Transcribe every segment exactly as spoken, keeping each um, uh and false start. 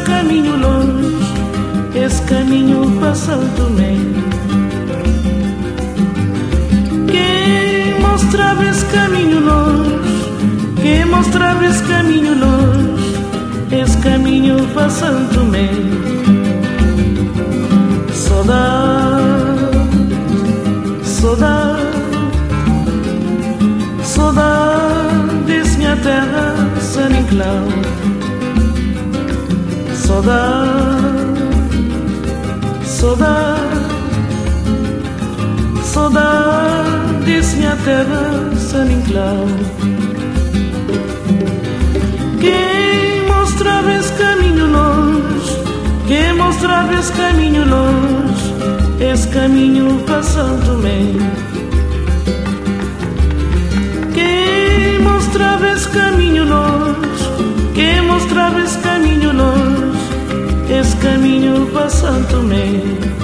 caminho longe, esse caminho para São Tomé. Quem mostrava esse caminho longe, quem mostrava esse caminho longe, esse caminho para São Tomé. Saudade, saudade, saudade desse minha terra, São Nicolau. Saudade, saudade, saudade desse minha terra, São Nicolau. Quem mostrava esse caminho longe, quem mostrava esse caminho longe, esse caminho para São Tomé. Quem mostrava esse caminho longe, quem mostrava esse caminho longe, esse caminho para São Tomé.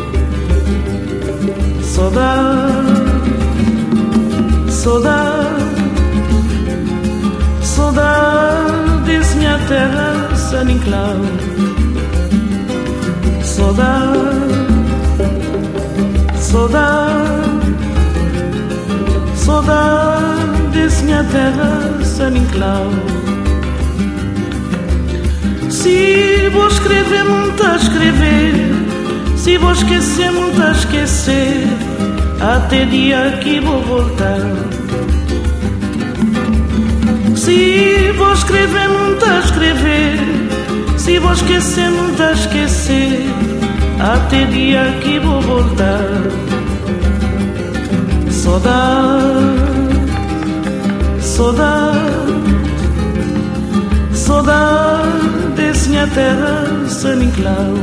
Saudade, saudade, saudade desse minha terra, São Nicolau. Saudade, saudade, saudade desse minha terra, São Nicolau. Se vou escrever, muito a escrever, se vou esquecer, muito a esquecer, até dia que vou voltar. Se vou escrever, muito a escrever, se vou esquecer, muito a esquecer, até dia que vou voltar. Saudade, saudade, saudade desse minha terra, São Nicolau.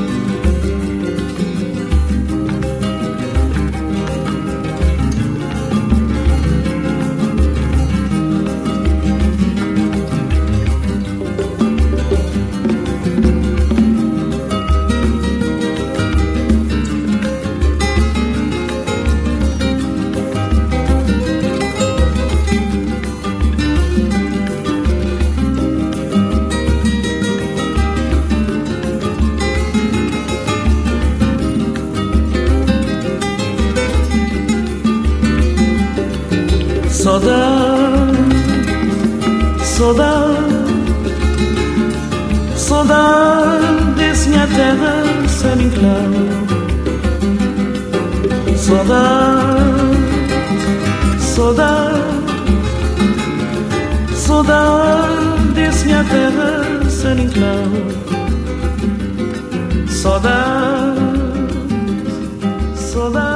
Saudade, saudade, saudade desse minha terra, São Nicolau. Saudade, saudade, saudade desse minha terra, São Nicolau. Saudade, saudade.